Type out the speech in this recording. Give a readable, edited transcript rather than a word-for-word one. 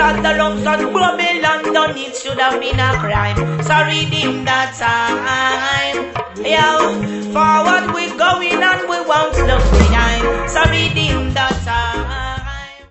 got the lumps on Babylon done, it should have been a crime. So redeem that time.